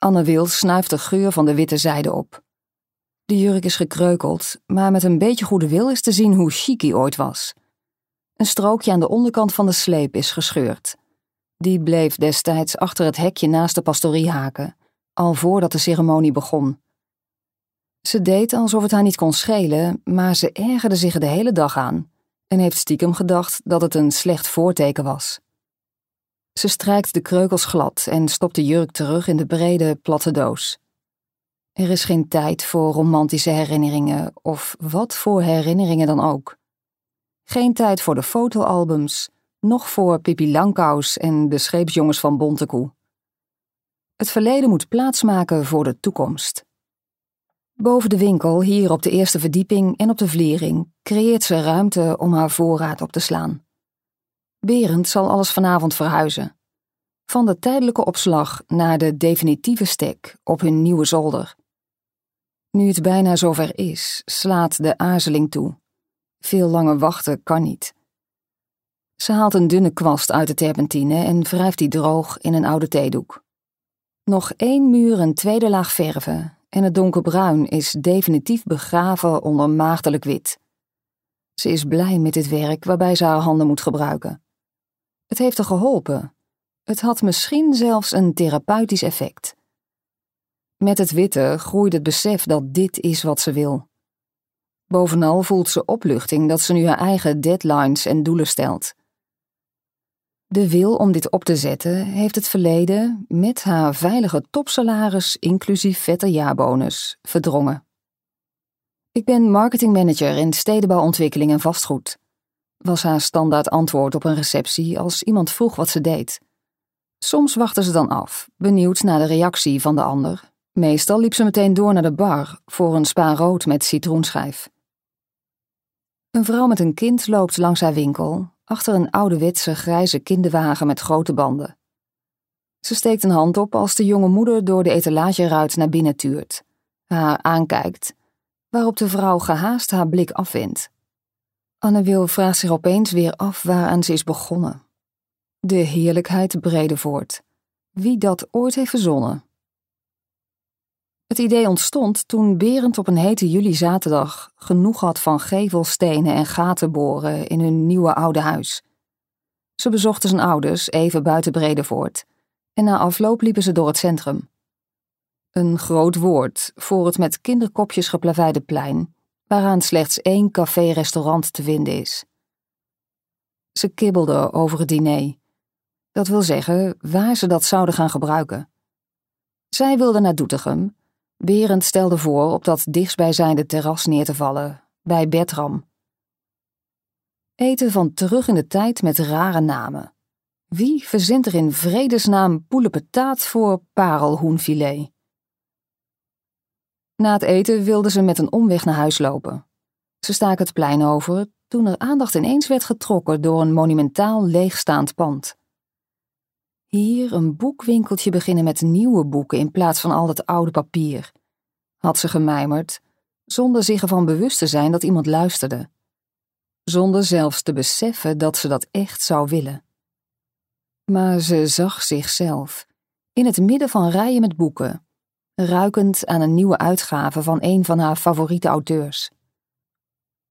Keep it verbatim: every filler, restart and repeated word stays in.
Anne Wil snuift de geur van de witte zijde op. De jurk is gekreukeld, maar met een beetje goede wil is te zien hoe chic hij ooit was. Een strookje aan de onderkant van de sleep is gescheurd. Die bleef destijds achter het hekje naast de pastorie haken, al voordat de ceremonie begon. Ze deed alsof het haar niet kon schelen, maar ze ergerde zich er de hele dag aan en heeft stiekem gedacht dat het een slecht voorteken was. Ze strijkt de kreukels glad en stopt de jurk terug in de brede, platte doos. Er is geen tijd voor romantische herinneringen, of wat voor herinneringen dan ook. Geen tijd voor de fotoalbums, noch voor Pippi Langkous en de scheepsjongens van Bontekoe. Het verleden moet plaatsmaken voor de toekomst. Boven de winkel, hier op de eerste verdieping en op de vliering, creëert ze ruimte om haar voorraad op te slaan. Berend zal alles vanavond verhuizen. Van de tijdelijke opslag naar de definitieve stek op hun nieuwe zolder. Nu het bijna zover is, slaat de aarzeling toe. Veel langer wachten kan niet. Ze haalt een dunne kwast uit de terpentine en wrijft die droog in een oude theedoek. Nog één muur een tweede laag verven en het donkerbruin is definitief begraven onder maagdelijk wit. Ze is blij met dit werk waarbij ze haar handen moet gebruiken. Het heeft haar geholpen. Het had misschien zelfs een therapeutisch effect. Met het witte groeit het besef dat dit is wat ze wil. Bovenal voelt ze opluchting dat ze nu haar eigen deadlines en doelen stelt. De wil om dit op te zetten heeft het verleden, met haar veilige topsalaris inclusief vette jaarbonus, verdrongen. Ik ben marketingmanager in stedenbouwontwikkeling en vastgoed, was haar standaard antwoord op een receptie als iemand vroeg wat ze deed. Soms wachtte ze dan af, benieuwd naar de reactie van de ander. Meestal liep ze meteen door naar de bar voor een spa rood met citroenschijf. Een vrouw met een kind loopt langs haar winkel, achter een ouderwetse grijze kinderwagen met grote banden. Ze steekt een hand op als de jonge moeder door de etalageruit naar binnen tuurt, haar aankijkt, waarop de vrouw gehaast haar blik afwendt. Anne Wil vraagt zich opeens weer af waaraan ze is begonnen. De heerlijkheid Bredevoort. Wie dat ooit heeft verzonnen. Het idee ontstond toen Berend op een hete juli-zaterdag genoeg had van gevelstenen en gaten boren in hun nieuwe oude huis. Ze bezochten zijn ouders even buiten Bredevoort en na afloop liepen ze door het centrum. Een groot woord voor het met kinderkopjes geplaveide plein, waaraan slechts één café-restaurant te vinden is. Ze kibbelden over het diner. Dat wil zeggen waar ze dat zouden gaan gebruiken. Zij wilde naar Doetinchem. Berend stelde voor op dat dichtstbijzijnde terras neer te vallen, bij Bertram. Eten van terug in de tijd met rare namen. Wie verzint er in vredesnaam poulepetaat voor parelhoenfilet? Na het eten wilden ze met een omweg naar huis lopen. Ze staken het plein over toen er aandacht ineens werd getrokken door een monumentaal leegstaand pand. Hier een boekwinkeltje beginnen met nieuwe boeken in plaats van al dat oude papier, had ze gemijmerd, zonder zich ervan bewust te zijn dat iemand luisterde. Zonder zelfs te beseffen dat ze dat echt zou willen. Maar ze zag zichzelf, in het midden van rijen met boeken, ruikend aan een nieuwe uitgave van een van haar favoriete auteurs.